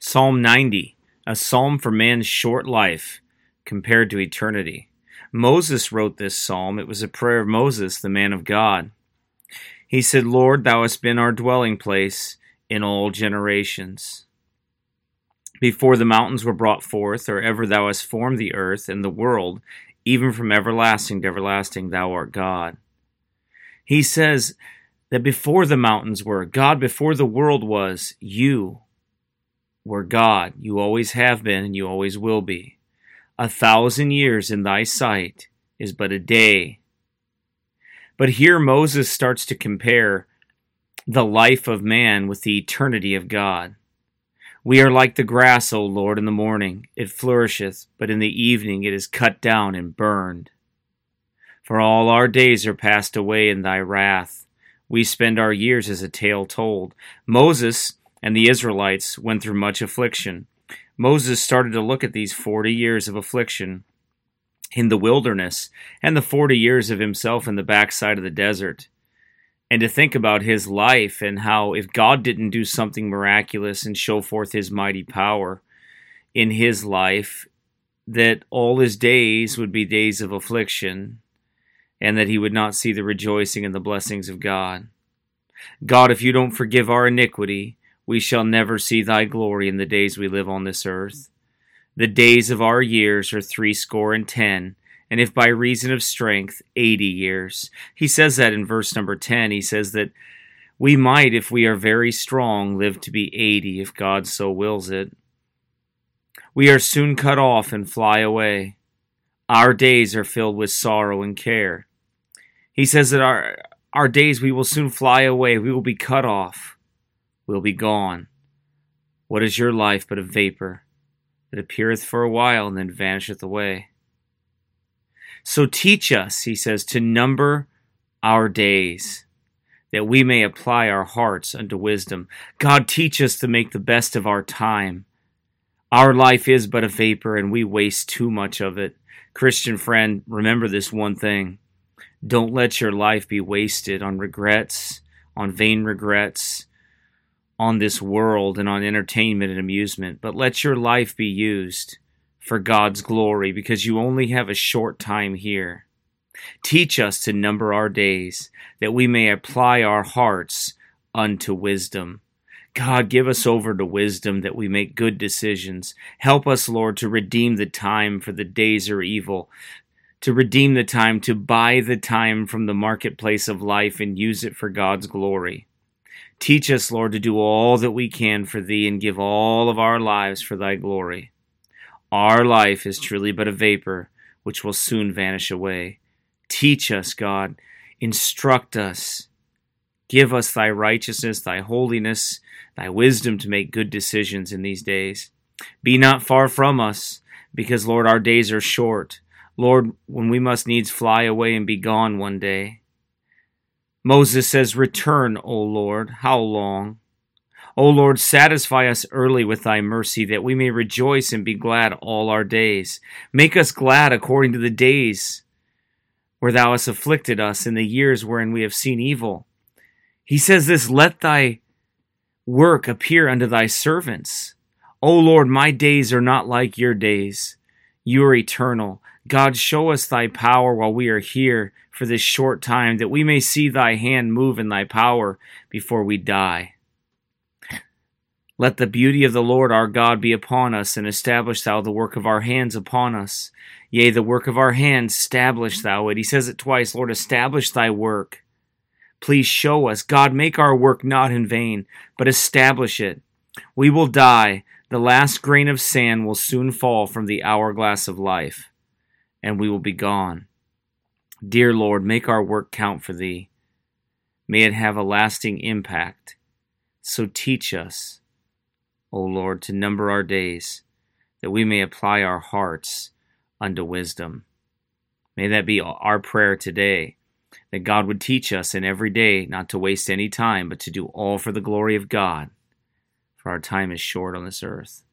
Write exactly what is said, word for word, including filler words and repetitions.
Psalm ninety, a psalm for man's short life compared to eternity. Moses wrote this psalm. It was a prayer of Moses, the man of God. He said, Lord, thou hast been our dwelling place in all generations. Before the mountains were brought forth, or ever thou hast formed the earth and the world, even from everlasting to everlasting, thou art God. He says that before the mountains were, God, before the world was, you were God. You always have been, and you always will be. A thousand years in thy sight is but a day. But here Moses starts to compare the life of man with the eternity of God. We are like the grass, O Lord, in the morning. It flourisheth, but in the evening it is cut down and burned. For all our days are passed away in thy wrath. We spend our years as a tale told. Moses and the Israelites went through much affliction. Moses started to look at these forty years of affliction in the wilderness and the forty years of himself in the backside of the desert, and to think about his life and how if God didn't do something miraculous and show forth his mighty power in his life, that all his days would be days of affliction and that he would not see the rejoicing and the blessings of God. God, if you don't forgive our iniquity, we shall never see thy glory in the days we live on this earth. The days of our years are threescore and ten, and if by reason of strength, eighty years. He says that in verse number ten. He says that we might, if we are very strong, live to be eighty, if God so wills it. We are soon cut off and fly away. Our days are filled with sorrow and care. He says that our, our days we will soon fly away. We will be cut off. Will be gone. What is your life but a vapor that appeareth for a while and then vanisheth away? So teach us, he says, to number our days, that we may apply our hearts unto wisdom. God, teach us to make the best of our time. Our life is but a vapor, and we waste too much of it. Christian friend, remember this one thing. Don't let your life be wasted on regrets, on vain regrets, on this world and on entertainment and amusement, but let your life be used for God's glory, because you only have a short time here. Teach us to number our days, that we may apply our hearts unto wisdom. God, give us over to wisdom, that we make good decisions. Help us, Lord, to redeem the time, for the days are evil, to redeem the time, to buy the time from the marketplace of life and use it for God's glory. Teach us, Lord, to do all that we can for thee and give all of our lives for thy glory. Our life is truly but a vapor, which will soon vanish away. Teach us, God. Instruct us. Give us thy righteousness, thy holiness, thy wisdom to make good decisions in these days. Be not far from us, because, Lord, our days are short. Lord, when we must needs fly away and be gone one day. Moses says, return, O Lord, how long? O Lord, satisfy us early with thy mercy, that we may rejoice and be glad all our days. Make us glad according to the days where thou hast afflicted us, in the years wherein we have seen evil. He says this, let thy work appear unto thy servants. O Lord, my days are not like your days. You are eternal. God, show us thy power while we are here for this short time, that we may see thy hand move in thy power before we die. Let the beauty of the Lord our God be upon us, and establish thou the work of our hands upon us. Yea, the work of our hands, establish thou it. He says it twice, Lord, establish thy work. Please show us. God, make our work not in vain, but establish it. We will die. The last grain of sand will soon fall from the hourglass of life, and we will be gone. Dear Lord, make our work count for thee. May it have a lasting impact. So teach us, O Lord, to number our days, that we may apply our hearts unto wisdom. May that be our prayer today, that God would teach us in every day not to waste any time, but to do all for the glory of God, for our time is short on this earth.